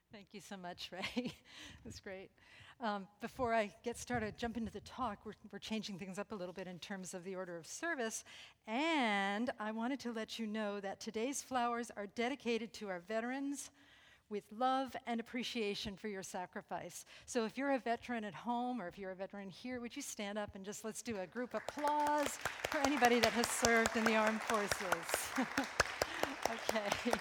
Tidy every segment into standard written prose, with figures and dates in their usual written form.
Thank you so much, Ray. That's great. Before I get started, jump into the talk, we're changing things up a little bit in terms of the order of service. And I wanted to let you know that today's flowers are dedicated to our veterans with love and appreciation for your sacrifice. So if you're a veteran at home or if you're a veteran here, would you stand up and just let's do a group applause for anybody that has served in the armed forces. Okay.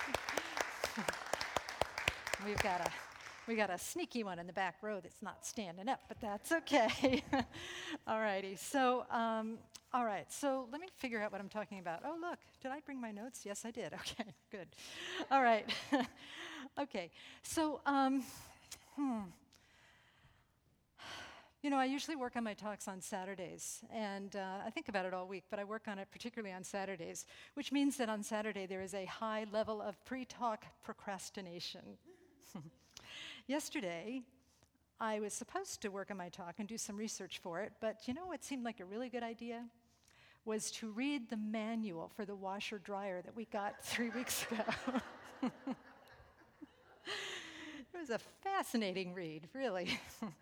We got a sneaky one in the back row that's not standing up, but that's okay. All righty. So, all right. So let me figure out what I'm talking about. Oh, look, did I bring my notes? Yes, I did. Okay, good. All right. Okay. So, I usually work on my talks on Saturdays, and I think about it all week, but I work on it particularly on Saturdays, which means that on Saturday there is a high level of pre-talk procrastination. Yesterday, I was supposed to work on my talk and do some research for it, but you know what seemed like a really good idea? Was to read the manual for the washer dryer that we got 3 weeks ago. It was a fascinating read, really.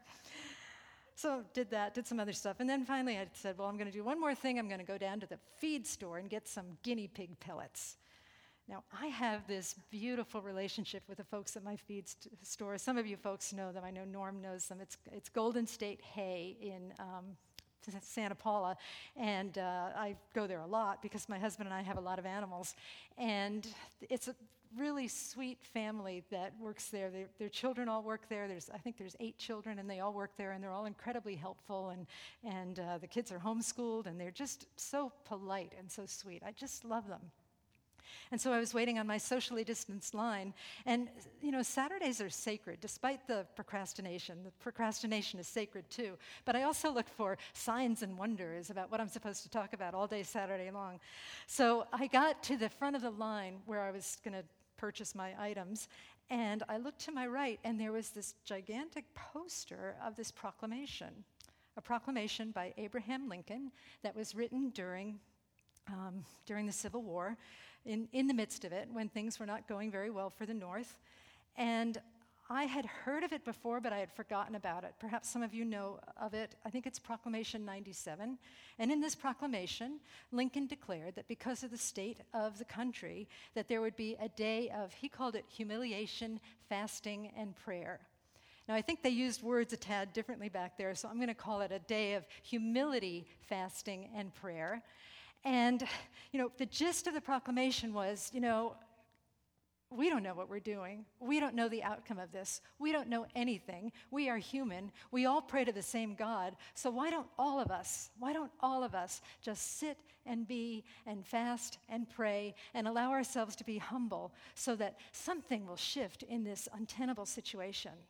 So did that, did some other stuff, and then finally I said, well, I'm going to do one more thing. I'm going to go down to the feed store and get some guinea pig pellets. Now, I have this beautiful relationship with the folks at my feed store. Some of you folks know them. I know Norm knows them. It's Golden State Hay in Santa Paula, and I go there a lot because my husband and I have a lot of animals. And it's a really sweet family that works there. Their children all work there. I think there's 8 children, and they all work there, and they're all incredibly helpful. And the kids are homeschooled, and they're just so polite and so sweet. I just love them. And so I was waiting on my socially distanced line. And, Saturdays are sacred, despite the procrastination. The procrastination is sacred, too. But I also look for signs and wonders about what I'm supposed to talk about all day Saturday long. So I got to the front of the line where I was going to purchase my items, and I looked to my right, and there was this gigantic poster of this proclamation, a proclamation by Abraham Lincoln that was written during the Civil War, in the midst of it, when things were not going very well for the North. And I had heard of it before, but I had forgotten about it. Perhaps some of you know of it. I think it's Proclamation 97. And in this proclamation, Lincoln declared that because of the state of the country, that there would be a day of, he called it humiliation, fasting, and prayer. Now, I think they used words a tad differently back there, so I'm going to call it a day of humility, fasting, and prayer. And, the gist of the proclamation was, we don't know what we're doing. We don't know the outcome of this. We don't know anything. We are human. We all pray to the same God. So why don't all of us just sit and be and fast and pray and allow ourselves to be humble so that something will shift in this untenable situation?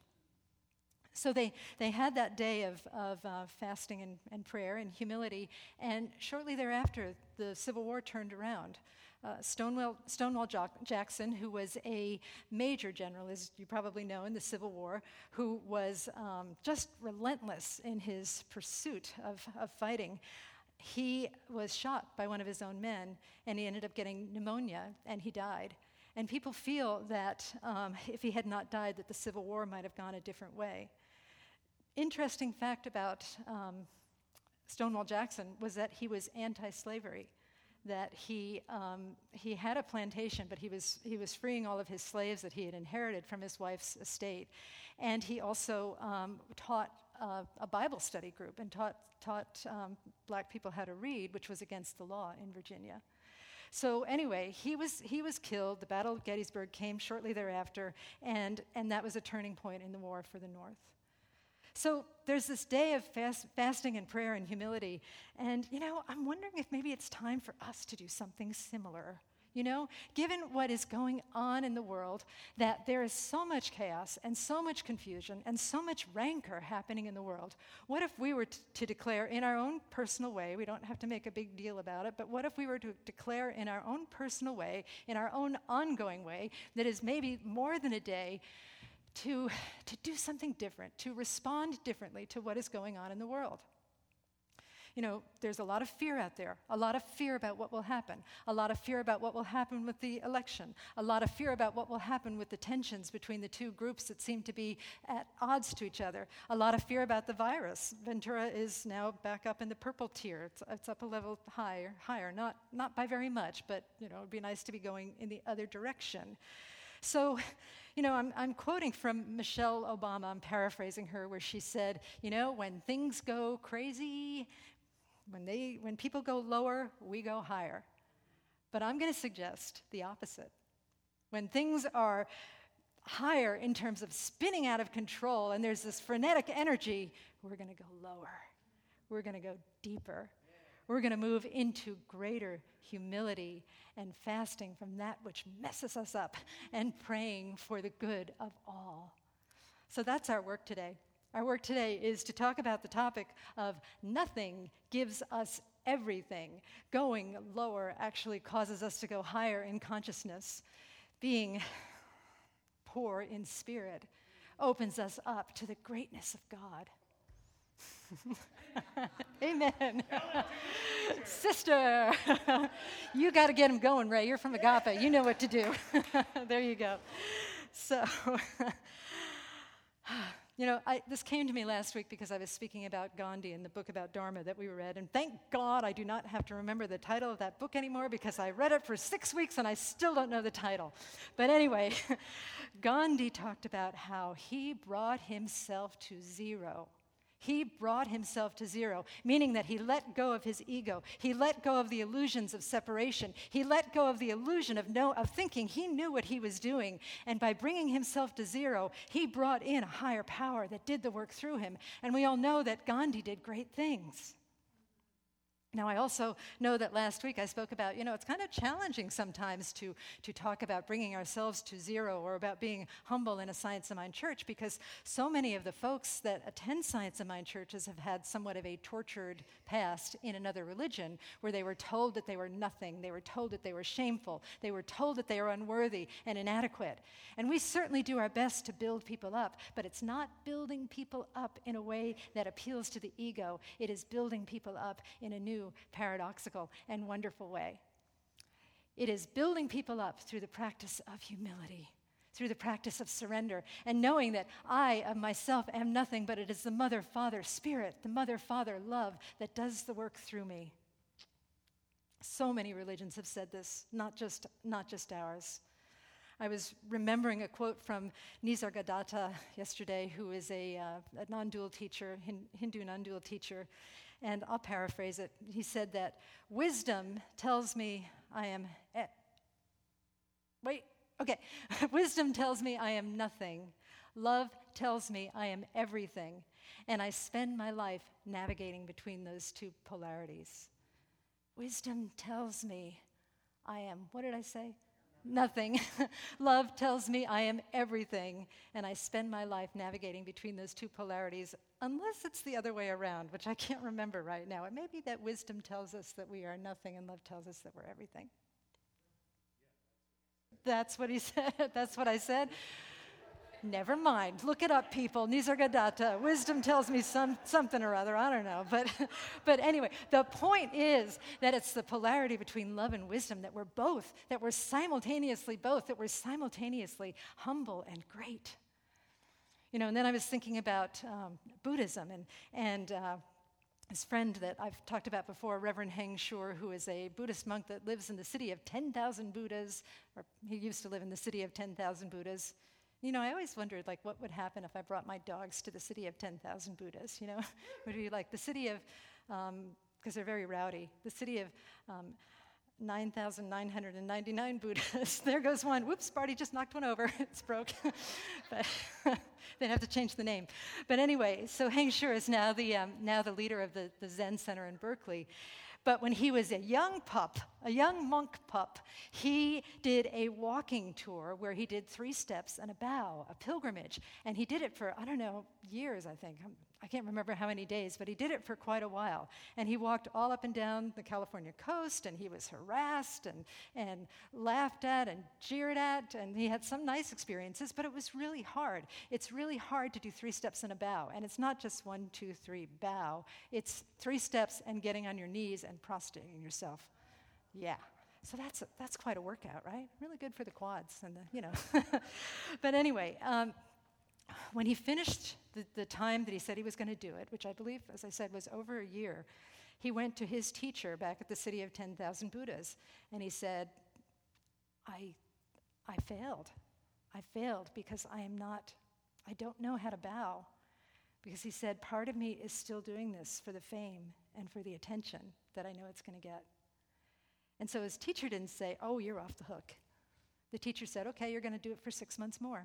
So they had that day of fasting and prayer and humility, and shortly thereafter, the Civil War turned around. Stonewall Jackson, who was a major general, as you probably know, in the Civil War, who was just relentless in his pursuit of fighting, he was shot by one of his own men, and he ended up getting pneumonia, and he died. And people feel that if he had not died, that the Civil War might have gone a different way. Interesting fact about Stonewall Jackson was that he was anti-slavery, that he had a plantation, but he was freeing all of his slaves that he had inherited from his wife's estate, and he also taught a Bible study group and taught black people how to read, which was against the law in Virginia. So anyway, he was killed. The Battle of Gettysburg came shortly thereafter, and that was a turning point in the war for the North. So there's this day of fasting and prayer and humility, and I'm wondering if maybe it's time for us to do something similar. Given what is going on in the world, that there is so much chaos and so much confusion and so much rancor happening in the world, what if we were to declare in our own personal way, we don't have to make a big deal about it, but what if we were to declare in our own personal way, in our own ongoing way, that is maybe more than a day, to do something different, to respond differently to what is going on in the world? There's a lot of fear out there, a lot of fear about what will happen, a lot of fear about what will happen with the election, a lot of fear about what will happen with the tensions between the two groups that seem to be at odds to each other, a lot of fear about the virus. Ventura is now back up in the purple tier. It's up a level higher, not by very much, but it would be nice to be going in the other direction. So, I'm quoting from Michelle Obama. I'm paraphrasing her, where she said, when things go crazy, when people go lower, we go higher. But I'm going to suggest the opposite. When things are higher in terms of spinning out of control and there's this frenetic energy, we're going to go lower. We're going to go deeper. We're going to move into greater humility and fasting from that which messes us up and praying for the good of all. So that's our work today. Our work today is to talk about the topic of nothing gives us everything. Going lower actually causes us to go higher in consciousness. Being poor in spirit opens us up to the greatness of God. Amen. Sister, you got to get him going, Ray. You're from Agape. You know what to do. There you go. So, this came to me last week because I was speaking about Gandhi in the book about Dharma that we read. And thank God I do not have to remember the title of that book anymore, because I read it for 6 weeks and I still don't know the title. But anyway, Gandhi talked about how he brought himself to zero. He brought himself to zero, meaning that he let go of his ego. He let go of the illusions of separation. He let go of the illusion of thinking he knew what he was doing. And by bringing himself to zero, he brought in a higher power that did the work through him. And we all know that Gandhi did great things. Now, I also know that last week I spoke about, it's kind of challenging sometimes to talk about bringing ourselves to zero, or about being humble in a Science of Mind church, because so many of the folks that attend Science of Mind churches have had somewhat of a tortured past in another religion, where they were told that they were nothing, they were told that they were shameful, they were told that they were unworthy and inadequate. And we certainly do our best to build people up, but it's not building people up in a way that appeals to the ego. It is building people up in a new, paradoxical, and wonderful way. It is building people up through the practice of humility, through the practice of surrender, and knowing that I of myself am nothing, but it is the Mother, Father, Spirit, the Mother, Father, love that does the work through me. So many religions have said this, not just ours. I was remembering a quote from Nisargadatta yesterday, who is a non-dual teacher, Hindu non-dual teacher, and I'll paraphrase it. He said that wisdom tells me I am... Wisdom tells me I am nothing. Love tells me I am everything. And I spend my life navigating between those two polarities. Wisdom tells me I am, what did I say? Nothing. Love tells me I am everything, and I spend my life navigating between those two polarities, unless it's the other way around, which I can't remember right now. It may be that wisdom tells us that we are nothing, and love tells us that we're everything. That's what he said. That's what I said. Never mind. Look it up, people. Nisargadatta. Wisdom tells me something or other. I don't know. But anyway, the point is that it's the polarity between love and wisdom that we're simultaneously humble and great. And then I was thinking about Buddhism and this friend that I've talked about before, Reverend Heng Shur, who is a Buddhist monk that lives in the city of 10,000 Buddhas, or he used to live in the city of 10,000 Buddhas. I always wondered, what would happen if I brought my dogs to the city of 10,000 Buddhas, Would it be like the city of, because they're very rowdy, the city of 9,999 Buddhas. There goes one. Whoops, Barty just knocked one over. It's broke. But they'd have to change the name. But anyway, so Heng Shur is now the leader of the Zen Center in Berkeley. But when he was a young monk pup, he did a walking tour where he did 3 steps and a bow, a pilgrimage. And he did it for, years, I think. I can't remember how many days, but he did it for quite a while. And he walked all up and down the California coast, and he was harassed and laughed at and jeered at, and he had some nice experiences, but it was really hard. It's really hard to do 3 steps and a bow, and it's not just 1, 2, 3, bow. It's 3 steps and getting on your knees and prostrating yourself. Yeah. So that's quite a workout, right? Really good for the quads and But anyway, when he finished the time that he said he was going to do it, which I believe, as I said, was over a year, he went to his teacher back at the City of 10,000 Buddhas, and he said, I failed. I failed because I don't know how to bow. Because he said, part of me is still doing this for the fame and for the attention that I know it's going to get. And so his teacher didn't say, oh, you're off the hook. The teacher said, okay, you're going to do it for 6 months more.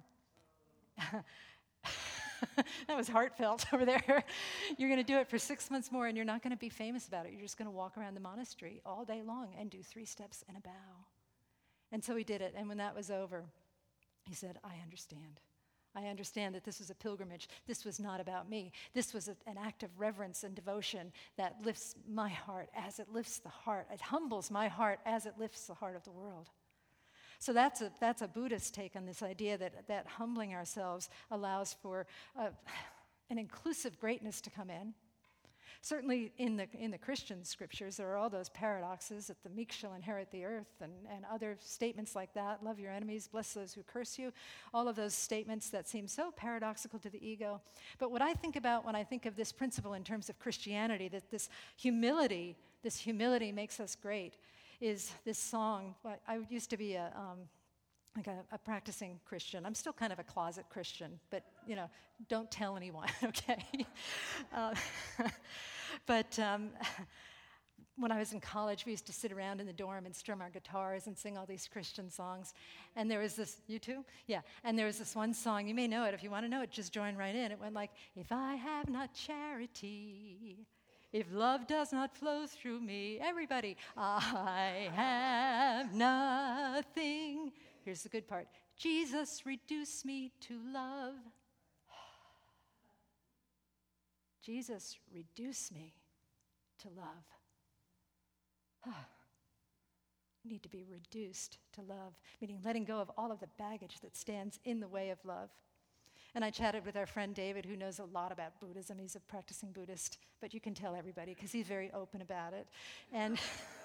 That was heartfelt over there. You're going to do it for 6 months more, and you're not going to be famous about it. You're just going to walk around the monastery all day long and do 3 steps and a bow. And so he did it, and when that was over, he said, I understand. I understand that this was a pilgrimage. This was not about me. This was an act of reverence and devotion that lifts my heart as it lifts the heart. It humbles my heart as it lifts the heart of the world. So that's a Buddhist take on this idea that humbling ourselves allows for an inclusive greatness to come in. Certainly in the Christian scriptures, there are all those paradoxes that the meek shall inherit the earth and other statements like that. Love your enemies, bless those who curse you. All of those statements that seem so paradoxical to the ego. But what I think about when I think of this principle in terms of Christianity, that this humility makes us great, is this song. I used to be a practicing Christian. I'm still kind of a closet Christian, but don't tell anyone, okay? But when I was in college, we used to sit around in the dorm and strum our guitars and sing all these Christian songs. And there was this, you too? Yeah. And there was this one song, you may know it. If you want to know it, just join right in. It went like, if I have not charity, if love does not flow through me, everybody, I have nothing. Here's the good part. Jesus, reduce me to love. Jesus, reduce me to love. We need to be reduced to love, meaning letting go of all of the baggage that stands in the way of love. And I chatted with our friend David, who knows a lot about Buddhism. He's a practicing Buddhist, but you can tell everybody because he's very open about it. And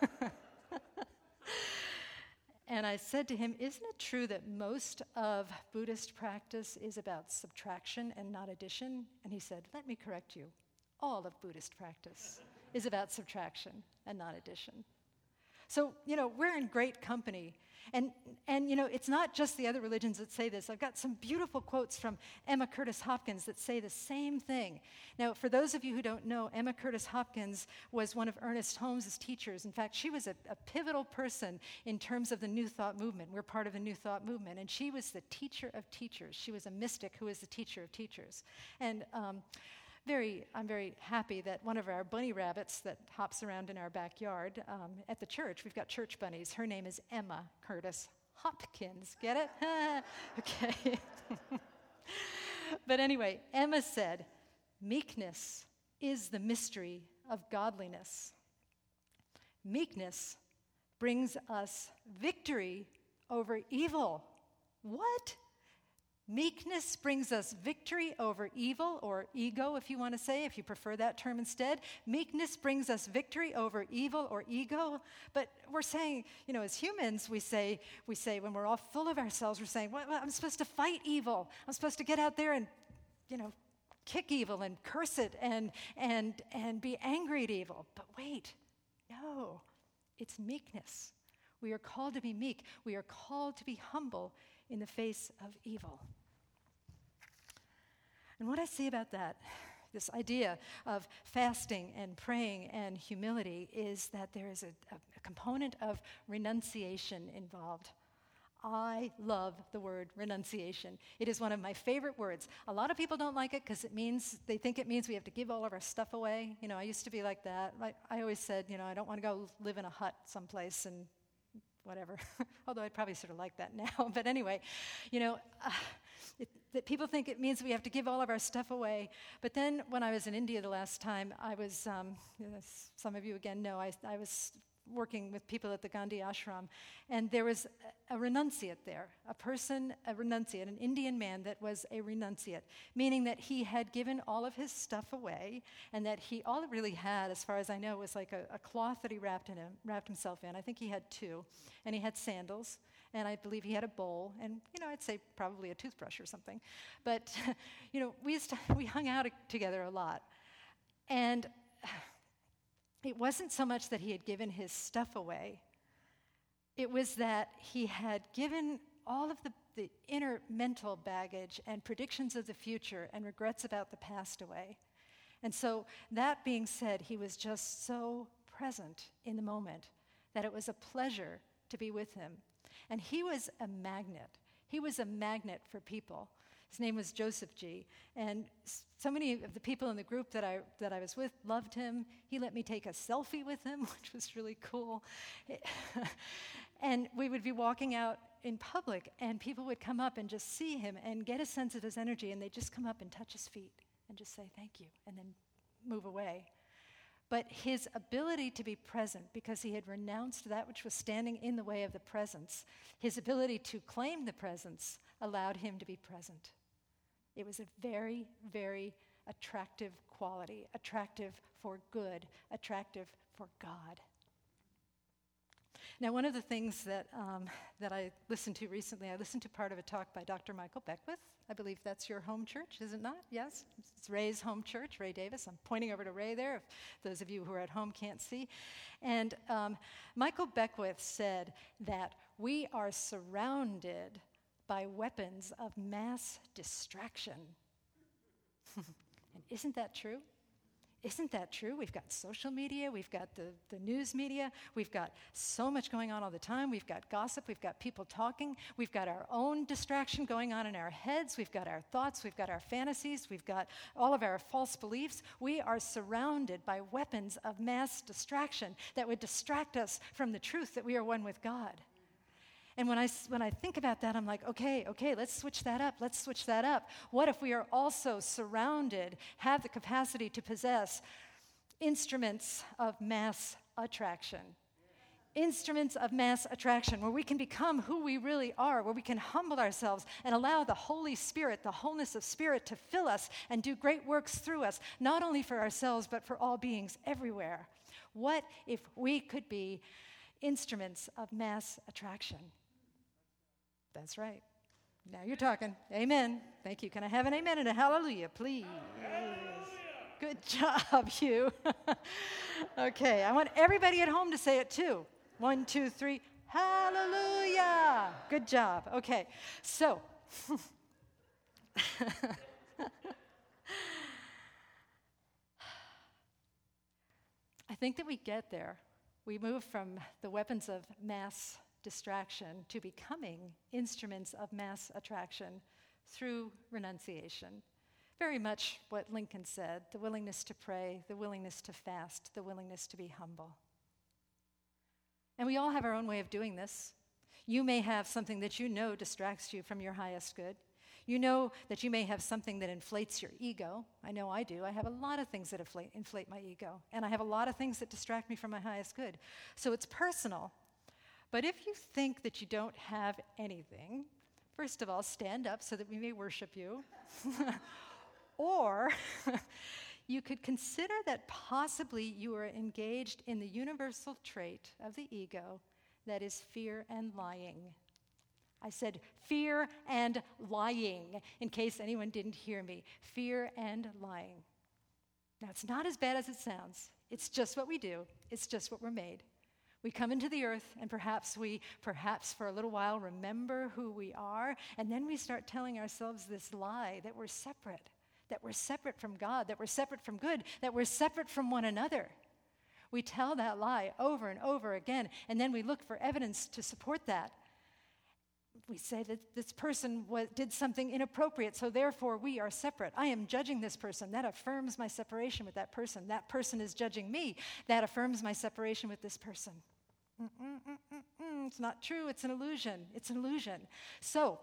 and I said to him, isn't it true that most of Buddhist practice is about subtraction and not addition? And he said, let me correct you. All of Buddhist practice is about subtraction and not addition. So, we're in great company. And it's not just the other religions that say this. I've got some beautiful quotes from Emma Curtis Hopkins that say the same thing. Now, for those of you who don't know, Emma Curtis Hopkins was one of Ernest Holmes' teachers. In fact, she was a pivotal person in terms of the New Thought movement. We're part of the New Thought movement. And she was the teacher of teachers. She was a mystic who was the teacher of teachers. And I'm very happy that one of our bunny rabbits that hops around in our backyard at the church, we've got church bunnies. Her name is Emma Curtis Hopkins. Get it? Okay. But anyway, Emma said, meekness is the mystery of godliness. Meekness brings us victory over evil. What? Meekness brings us victory over evil, or ego, if you want to say, if you prefer that term instead. Meekness brings us victory over evil or ego. But we're saying, as humans, we say when we're all full of ourselves, we're saying, well, I'm supposed to fight evil. I'm supposed to get out there and, kick evil and curse it and be angry at evil. But wait, no, it's meekness. We are called to be meek. We are called to be humble in the face of evil. And what I see about that, this idea of fasting and praying and humility, is that there is a component of renunciation involved. I love the word renunciation. It is one of my favorite words. A lot of people don't like it because they think it means we have to give all of our stuff away. I used to be like that. I always said, I don't want to go live in a hut someplace and whatever. Although I'd probably sort of like that now. But anyway, you know, that people think it means we have to give all of our stuff away. But then when I was in India the last time, I was, some of you again know, I was working with people at the Gandhi ashram, and there was a renunciate there, a renunciate, an Indian man that was a renunciate, meaning that he had given all of his stuff away, and that all it really had, as far as I know, was like a cloth that he wrapped himself in. I think he had two, and he had sandals, and I believe he had a bowl, and, you know, I'd say probably a toothbrush or something. But, you know, we hung out together a lot, and it wasn't so much that he had given his stuff away. It was that he had given all of the inner mental baggage and predictions of the future and regrets about the past away. And so, that being said, he was just so present in the moment that it was a pleasure to be with him. And he was a magnet. He was a magnet for people. His name was Joseph G. And so many of the people in the group that I was with loved him. He let me take a selfie with him, which was really cool. And we would be walking out in public, and people would come up and just see him and get a sense of his energy, and they'd just come up and touch his feet and just say, thank you, and then move away. But his ability to be present, because he had renounced that which was standing in the way of the presence, his ability to claim the presence allowed him to be present. It was a very, very attractive quality, attractive for good, attractive for God. Now, one of the things that I listened to recently, I listened to part of a talk by Dr. Michael Beckwith. I believe that's your home church, is it not? Yes? It's Ray's home church, Ray Davis. I'm pointing over to Ray there, if those of you who are at home can't see. And Michael Beckwith said that we are surrounded by weapons of mass distraction. And isn't that true? Isn't that true? We've got social media, we've got the news media, we've got so much going on all the time, we've got gossip, we've got people talking, we've got our own distraction going on in our heads, we've got our thoughts, we've got our fantasies, we've got all of our false beliefs. We are surrounded by weapons of mass distraction that would distract us from the truth that we are one with God. And when I think about that, I'm like, okay, let's switch that up. What if we are also surrounded, have the capacity to possess instruments of mass attraction? Instruments of mass attraction, where we can become who we really are, where we can humble ourselves and allow the Holy Spirit, the wholeness of Spirit, to fill us and do great works through us, not only for ourselves, but for all beings everywhere. What if we could be instruments of mass attraction? That's right. Now you're talking. Amen. Thank you. Can I have an amen and a hallelujah, please? Hallelujah. Good job, you. Okay, I want everybody at home to say it too. 1, 2, 3. Hallelujah. Good job. Okay, so I think that we get there. We move from the weapons of mass distraction to becoming instruments of mass attraction through renunciation. Very much what Lincoln said, the willingness to pray, the willingness to fast, the willingness to be humble. And we all have our own way of doing this. You may have something that you know distracts you from your highest good. You know that you may have something that inflates your ego. I know I do. I have a lot of things that inflate my ego, and I have a lot of things that distract me from my highest good. So it's personal. But if you think that you don't have anything, first of all, stand up so that we may worship you. Or you could consider that possibly you are engaged in the universal trait of the ego that is fear and lying. I said fear and lying, in case anyone didn't hear me. Fear and lying. Now, it's not as bad as it sounds. It's just what we do. It's just what we're made. We come into the earth, and perhaps for a little while remember who we are, and then we start telling ourselves this lie that we're separate from God, that we're separate from good, that we're separate from one another. We tell that lie over and over again, and then we look for evidence to support that. We say that this person did something inappropriate, so therefore we are separate. I am judging this person. That affirms my separation with that person. That person is judging me. That affirms my separation with this person. It's not true. It's an illusion. It's an illusion. So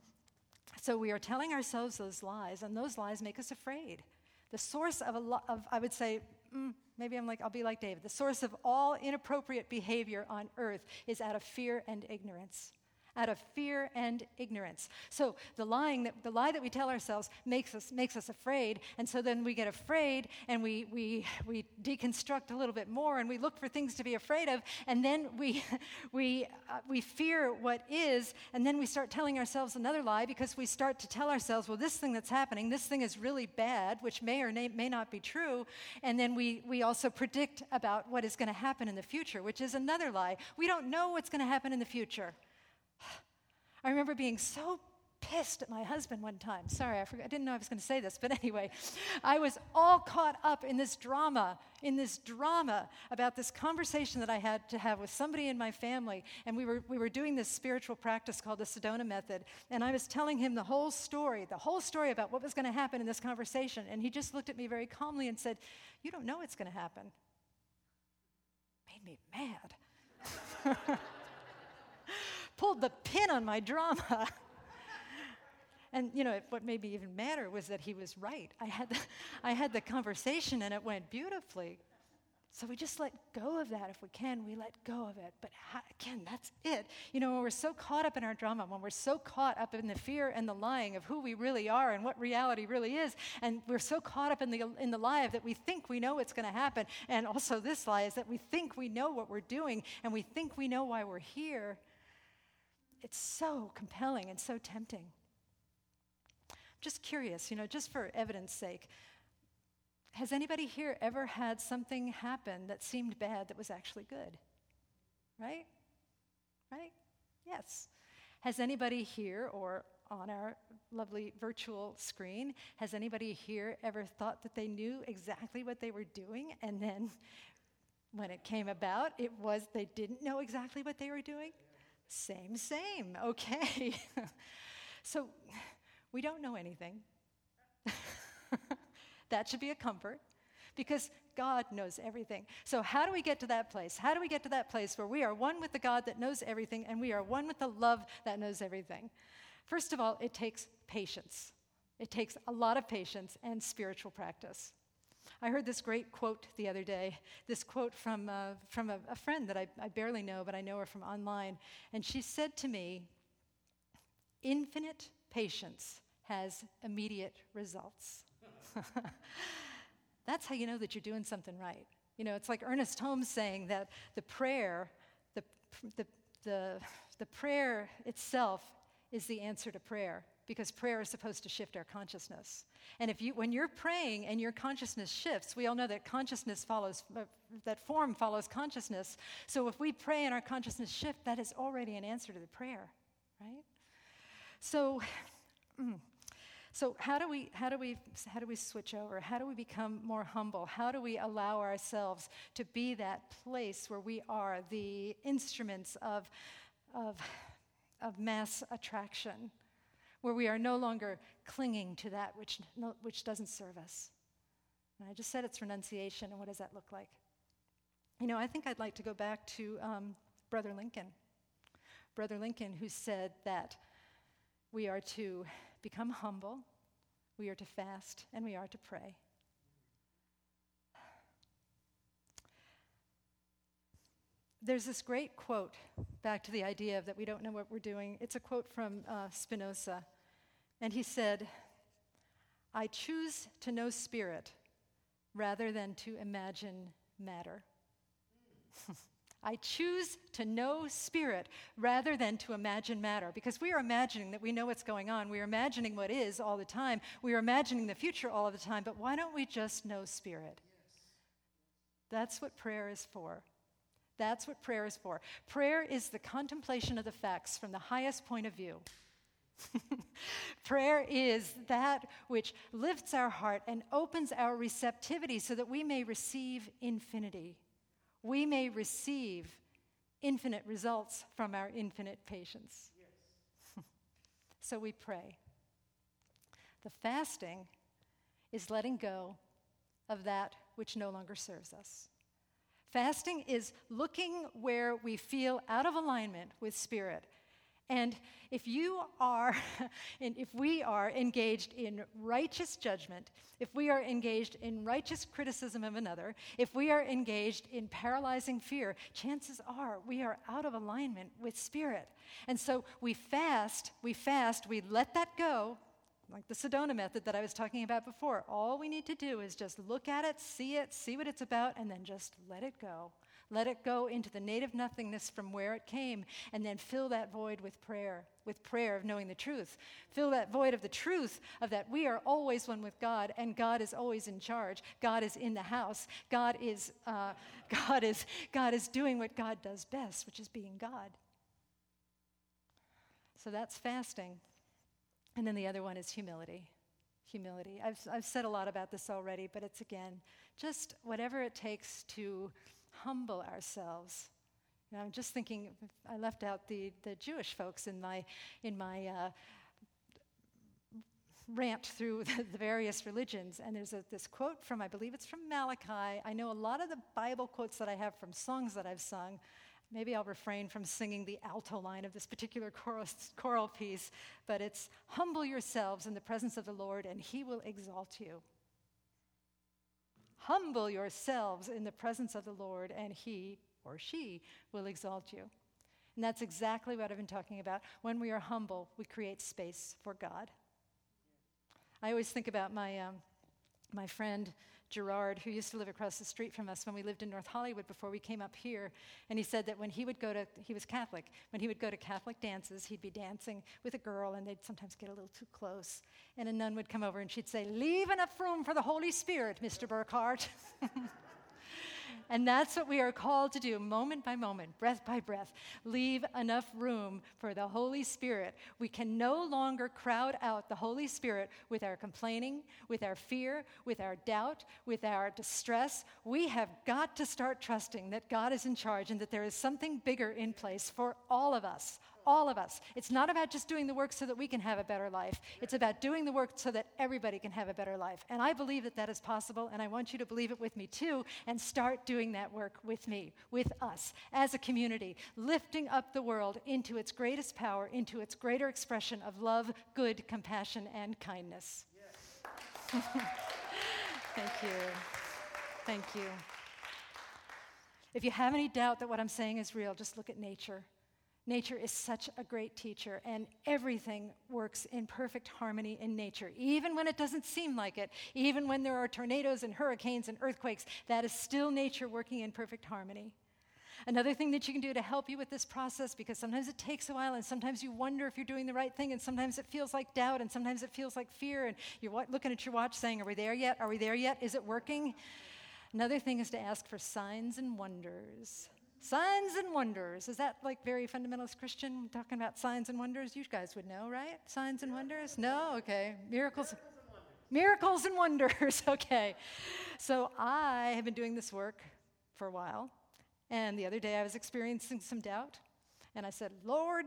we are telling ourselves those lies, and those lies make us afraid. The source of I would say, maybe I'll be like David. The source of all inappropriate behavior on earth is out of fear and ignorance. Out of fear and ignorance. So the lie that we tell ourselves makes us afraid, and so then we get afraid, and we deconstruct a little bit more, and we look for things to be afraid of, and then we fear what is, and then we start telling ourselves another lie because we start to tell ourselves, well, this thing that's happening, this thing is really bad, which may or may not be true, and then we also predict about what is going to happen in the future, which is another lie. We don't know what's going to happen in the future. I remember being so pissed at my husband one time. Sorry, I didn't know I was going to say this, but anyway, I was all caught up in this drama about this conversation that I had to have with somebody in my family, and we were doing this spiritual practice called the Sedona Method, and I was telling him the whole story about what was going to happen in this conversation, and he just looked at me very calmly and said, "You don't know what's going to happen." Made me mad. Pulled the pin on my drama. And, what made me even madder was that he was right. I had the conversation, and it went beautifully. So we just let go of that. If we can, we let go of it. But again, that's it. When we're so caught up in our drama, when we're so caught up in the fear and the lying of who we really are and what reality really is, and we're so caught up in the lie of that we think we know what's going to happen, and also this lie is that we think we know what we're doing, and we think we know why we're here. It's so compelling and so tempting. Just curious, just for evidence sake, has anybody here ever had something happen that seemed bad that was actually good? Right? Yes. Has anybody here or on our lovely virtual screen, has anybody here ever thought that they knew exactly what they were doing, and then when it came about, they didn't know exactly what they were doing? Same, okay. So we don't know anything. That should be a comfort, because God knows everything. So how do we get to that place? How do we get to that place where we are one with the God that knows everything, and we are one with the love that knows everything? First of all, it takes patience. It takes a lot of patience and spiritual practice. I heard this great quote the other day, this quote from a friend that I barely know, but I know her from online. And she said to me, "Infinite patience has immediate results." That's how you know that you're doing something right. It's like Ernest Holmes saying that the prayer itself is the answer to prayer, because prayer is supposed to shift our consciousness. And when you're praying and your consciousness shifts, we all know that that form follows consciousness. So if we pray and our consciousness shift, that is already an answer to the prayer, right? So how do we switch over? How do we become more humble? How do we allow ourselves to be that place where we are the instruments of mass attraction, where we are no longer clinging to that which doesn't serve us? And I just said it's renunciation, and what does that look like? I think I'd like to go back to Brother Lincoln. Brother Lincoln, who said that we are to become humble, we are to fast, and we are to pray. There's this great quote, back to the idea of that we don't know what we're doing. It's a quote from Spinoza, and he said, "I choose to know spirit rather than to imagine matter." I choose to know spirit rather than to imagine matter, because we are imagining that we know what's going on. We are imagining what is all the time. We are imagining the future all of the time, but why don't we just know spirit? That's what prayer is for. That's what prayer is for. Prayer is the contemplation of the facts from the highest point of view. Prayer is that which lifts our heart and opens our receptivity so that we may receive infinity. We may receive infinite results from our infinite patience. Yes. So we pray. The fasting is letting go of that which no longer serves us. Fasting is looking where we feel out of alignment with Spirit. And if you are, and if we are engaged in righteous judgment, if we are engaged in righteous criticism of another, if we are engaged in paralyzing fear, chances are we are out of alignment with Spirit. And so we fast, we let that go, like the Sedona method that I was talking about before. All we need to do is just look at it, see what it's about, and then just let it go. Let it go into the native nothingness from where it came, and then fill that void with prayer of knowing the truth. Fill that void of the truth of that we are always one with God, and God is always in charge. God is in the house. God is doing what God does best, which is being God. So that's fasting. And then the other one is humility. Humility. I've said a lot about this already, but it's, again, just whatever it takes to humble ourselves. You know, I'm just thinking, I left out the Jewish folks in my rant through the various religions, and there's this quote from, I believe it's from Malachi. I know a lot of the Bible quotes that I have from songs that I've sung. Maybe I'll refrain from singing the alto line of this particular choral piece, but it's, humble yourselves in the presence of the Lord, and he will exalt you. Humble yourselves in the presence of the Lord, and he or she will exalt you. And that's exactly what I've been talking about. When we are humble, we create space for God. I always think about my friend Gerard, who used to live across the street from us when we lived in North Hollywood before we came up here. And he said that when he was Catholic, when he would go to Catholic dances, he'd be dancing with a girl, and they'd sometimes get a little too close. And a nun would come over and she'd say, "Leave enough room for the Holy Spirit, Mr. Burkhart." And that's what we are called to do, moment by moment, breath by breath. Leave enough room for the Holy Spirit. We can no longer crowd out the Holy Spirit with our complaining, with our fear, with our doubt, with our distress. We have got to start trusting that God is in charge and that there is something bigger in place for all of us. All of us. It's not about just doing the work so that we can have a better life. It's about doing the work so that everybody can have a better life. And I believe that that is possible, and I want you to believe it with me too, and start doing that work with me, with us, as a community, lifting up the world into its greatest power, into its greater expression of love, good, compassion, and kindness. Yes. Thank you. Thank you. If you have any doubt that what I'm saying is real, just look at nature. Nature is such a great teacher, and everything works in perfect harmony in nature. Even when it doesn't seem like it, even when there are tornadoes and hurricanes and earthquakes, that is still nature working in perfect harmony. Another thing that you can do to help you with this process, because sometimes it takes a while, and sometimes you wonder if you're doing the right thing, and sometimes it feels like doubt, and sometimes it feels like fear, and you're looking at your watch saying, "Are we there yet? Are we there yet? Is it working?" Another thing is to ask for signs and wonders. Signs and wonders. Is that like very fundamentalist Christian, talking about signs and wonders? You guys would know, right? Signs and wonders? No? Okay. Miracles and wonders. Okay. So I have been doing this work for a while, and the other day I was experiencing some doubt, and I said, "Lord,"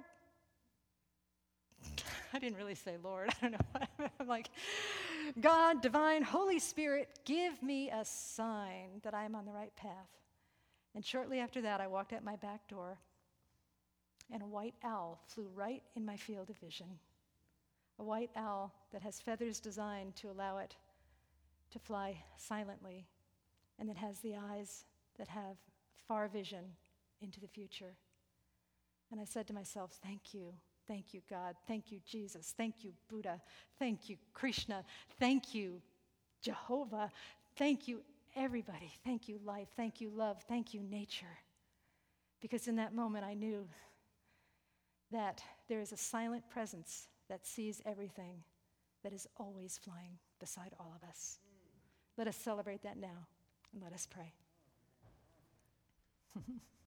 I didn't really say Lord. I don't know. I'm like, "God, divine, Holy Spirit, give me a sign that I am on the right path." And shortly after that, I walked out my back door, and a white owl flew right in my field of vision. A white owl that has feathers designed to allow it to fly silently, and that has the eyes that have far vision into the future. And I said to myself, thank you, God. Thank you, Jesus. Thank you, Buddha. Thank you, Krishna. Thank you, Jehovah. Thank you, everybody. Thank you, life. Thank you, love. Thank you, nature. Because in that moment, I knew that there is a silent presence that sees everything, that is always flying beside all of us. Let us celebrate that now, and let us pray.